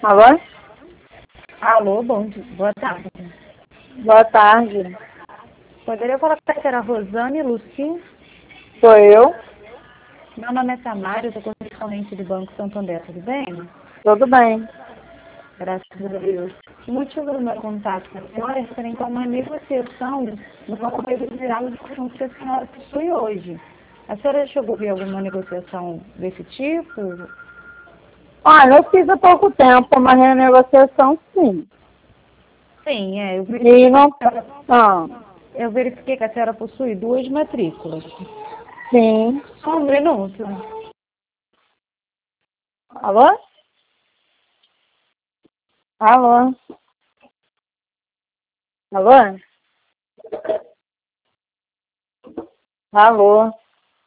Alô? Alô, boa tarde. Boa tarde. Poderia falar com a senhora Rosane Luci? Sou eu? Meu nome é Tamara, eu sou correspondente do Banco Santander, tudo bem? Tudo bem. Graças a Deus. O motivo do meu contato com a senhora é referente a uma negociação no Banco Federal de Conjunto que a senhora possui hoje. A senhora chegou a ver alguma negociação desse tipo? Olha, eu fiz há pouco tempo uma renegociação, sim. Sim, eu E não... eu verifiquei que a senhora possui 2 matrículas. Sim. Só um minuto. Alô? Alô? Alô? Alô?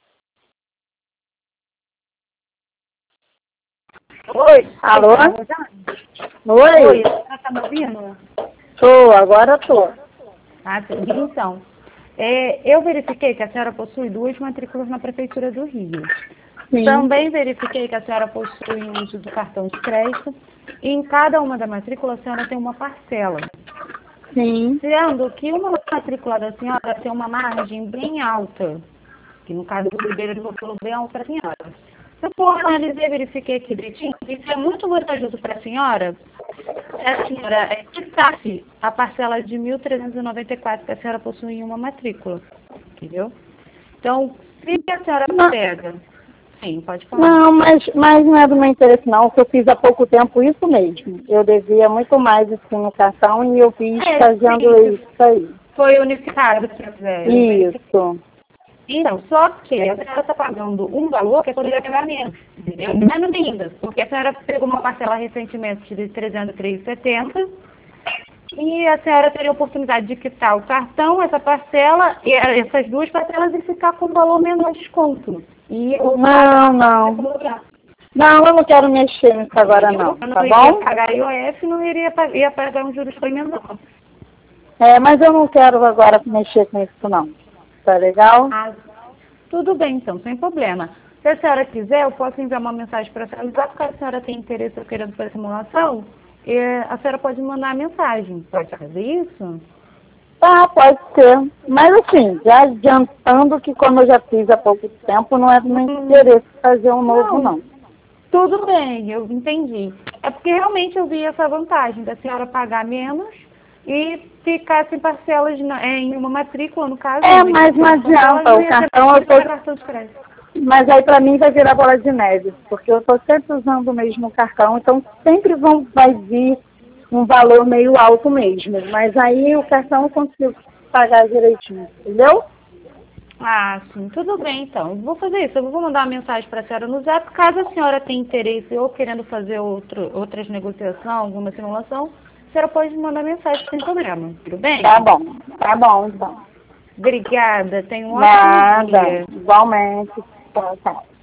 Oi. Alô? Oi, Oi? a senhora está me ouvindo? Tô, agora tô. Ah, sim. Então, eu verifiquei que a senhora possui 2 matrículas na Prefeitura do Rio. Sim. Também verifiquei que a senhora possui o uso do cartão de crédito. E em cada uma da matrícula a senhora tem uma parcela. Sim. Sendo que uma matrícula da senhora tem uma margem bem alta, que no caso do Ribeiro ele falou bem alta para a senhora. Eu analisei e verifiquei aqui direitinho, isso é muito vantajoso para a senhora quitasse a parcela de 1.394 que a senhora possui em uma matrícula, entendeu? Então, se a senhora pega, sim, pode falar. Não, mas não é do meu interesse não, que eu fiz há pouco tempo isso mesmo. Eu devia muito mais assim no cartão e eu fiz fazendo Sim, isso aí. foi unificado, se quiser. Isso. Então, só que a senhora está pagando um valor que poderia pagar menos, entendeu? Menos ainda, porque a senhora pegou uma parcela recentemente de 303,70 e a senhora teria a oportunidade de quitar o cartão, essa parcela, e essas 2 parcelas e ficar com um valor menor de desconto. Não, eu não quero mexer nisso agora não, Eu tá não iria bom? pagar IOF, não ia pagar um juros bem menor. Mas eu não quero agora mexer com isso não. Tá legal? Ah, tudo bem, então, sem problema. Se a senhora quiser, eu posso enviar uma mensagem para a senhora. Caso a senhora tenha interesse ou querendo fazer simulação, a senhora pode mandar a mensagem. Pode fazer isso? Tá, pode ser. Mas assim, já adiantando que como eu já fiz há pouco tempo, não é do meu interesse fazer um novo não. Tudo bem, eu entendi. É porque realmente eu vi essa vantagem da senhora pagar menos e ficar sem parcelas em uma matrícula, no caso. Mas não adianta, o cartão eu cartão de crédito. Mas aí para mim vai virar bola de neve, porque eu estou sempre usando o mesmo cartão, então sempre vai vir um valor meio alto mesmo. Mas aí o cartão eu consigo pagar direitinho, entendeu? Ah, sim, tudo bem então. Vou fazer isso. Eu vou mandar uma mensagem para a senhora no Zap. Caso a senhora tenha interesse ou querendo fazer outras negociações, alguma simulação, a senhora pode mandar mensagem sem problema. Tudo bem? Tá bom então. Obrigada. Tenha um ótimo dia. Igualmente. Tchau, tchau.